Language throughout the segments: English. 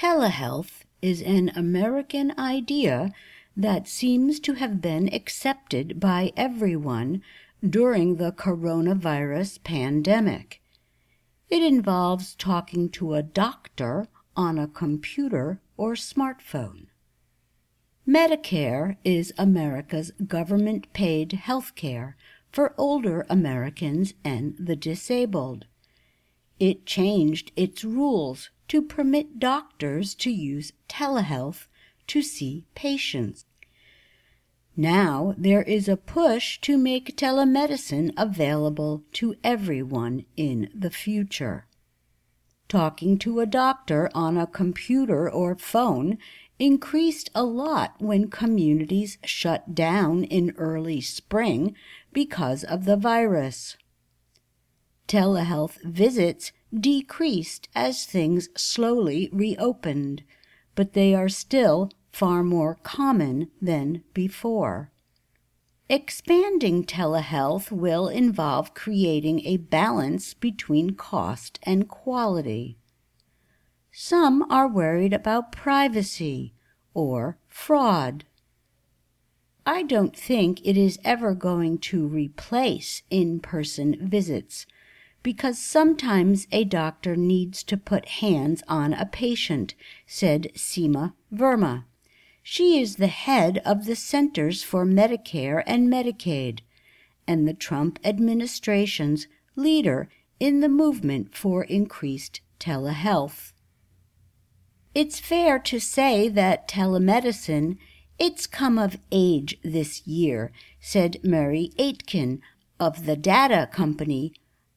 Telehealth is an American idea that seems to have been accepted by everyone during the coronavirus pandemic. It involves talking to a doctor on a computer or smartphone. Medicare is America's government-paid health care for older Americans and the disabled. It changed its rules to permit doctors to use telehealth to see patients. Now there is a push to make telemedicine available to everyone in the future. Talking to a doctor on a computer or phone increased a lot when communities shut down in early spring because of the virus. Telehealth visits decreased as things slowly reopened, but they are still far more common than before. Expanding telehealth will involve creating a balance between cost and quality. Some are worried about privacy or fraud. I don't think it is ever going to replace in-person visits, because sometimes a doctor needs to put hands on a patient, said Seema Verma. She is the head of the Centers for Medicare and Medicaid, and the Trump administration's leader in the movement for increased telehealth. It's fair to say that telemedicine, it's come of age this year, said Mary Aitken of the data company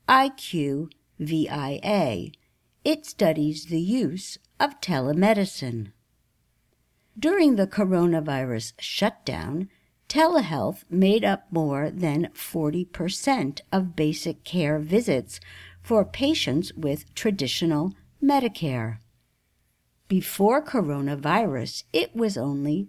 IQVIA. It studies the use of telemedicine. During the coronavirus shutdown, telehealth made up more than 40% of basic care visits for patients with traditional Medicare. Before coronavirus, it was only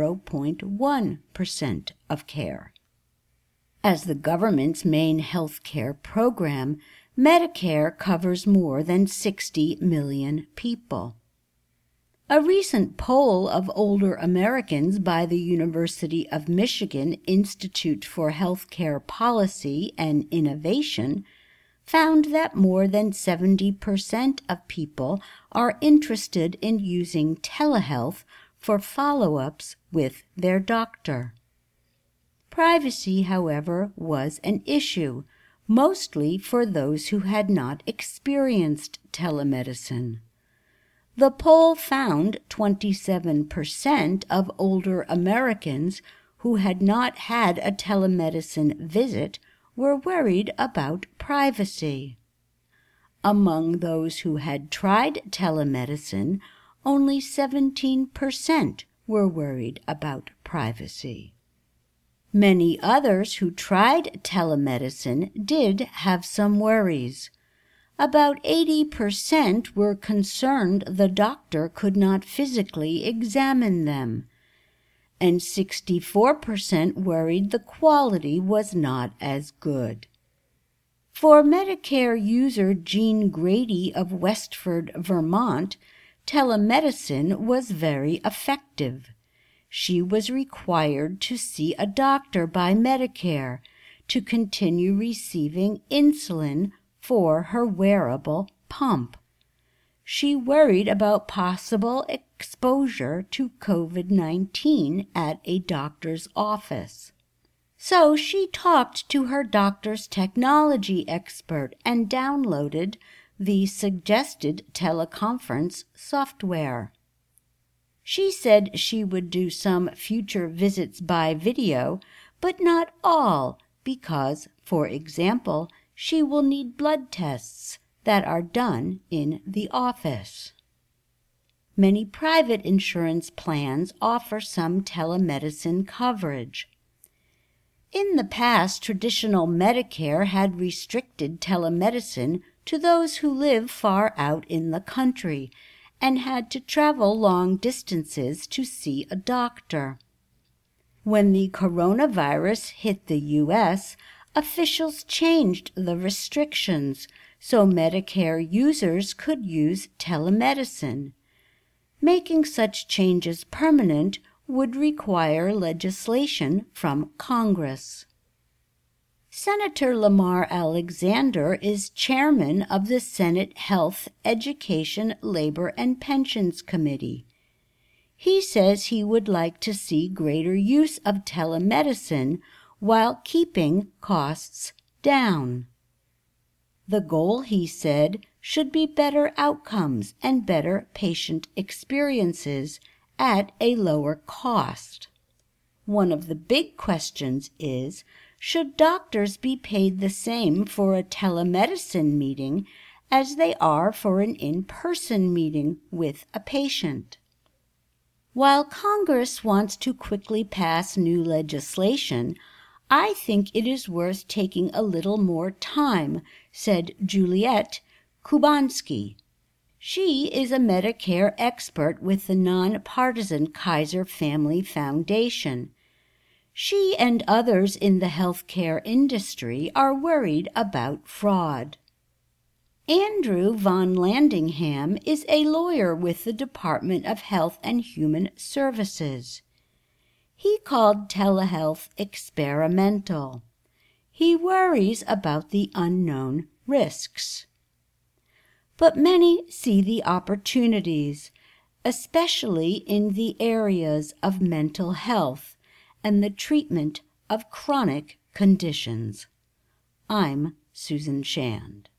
0.1% of care. As the government's main health care program, Medicare covers more than 60 million people. A recent poll of older Americans by the University of Michigan Institute for Healthcare Policy and Innovation found that more than 70% of people are interested in using telehealth for follow-ups with their doctor. Privacy, however, was an issue, mostly for those who had not experienced telemedicine. The poll found 27% of older Americans who had not had a telemedicine visit were worried about privacy. Among those who had tried telemedicine, only 17% were worried about privacy. Many others who tried telemedicine did have some worries. About 80% were concerned the doctor could not physically examine them, and 64% worried the quality was not as good. For Medicare user Jean Grady of Westford, Vermont, telemedicine was very effective. She was required to see a doctor by Medicare to continue receiving insulin for her wearable pump. She worried about possible exposure to COVID-19 at a doctor's office. So she talked to her doctor's technology expert and downloaded the suggested teleconference software. She said she would do some future visits by video, but not all, because, for example, she will need blood tests that are done in the office. Many private insurance plans offer some telemedicine coverage. In the past, traditional Medicare had restricted telemedicine to those who live far out in the country and had to travel long distances to see a doctor. When the coronavirus hit the U.S., officials changed the restrictions so Medicare users could use telemedicine. Making such changes permanent would require legislation from Congress. Senator Lamar Alexander is chairman of the Senate Health, Education, Labor, and Pensions Committee. He says he would like to see greater use of telemedicine while keeping costs down. The goal, he said, should be better outcomes and better patient experiences at a lower cost. One of the big questions is, should doctors be paid the same for a telemedicine meeting as they are for an in-person meeting with a patient? While Congress wants to quickly pass new legislation, I think it is worth taking a little more time, said Juliette Kubansky. She is a Medicare expert with the nonpartisan Kaiser Family Foundation. She and others in the healthcare industry are worried about fraud. Andrew Von Landingham is a lawyer with the Department of Health and Human Services. He called telehealth experimental. He worries about the unknown risks. But many see the opportunities, especially in the areas of mental health and the treatment of chronic conditions. I'm Susan Shand.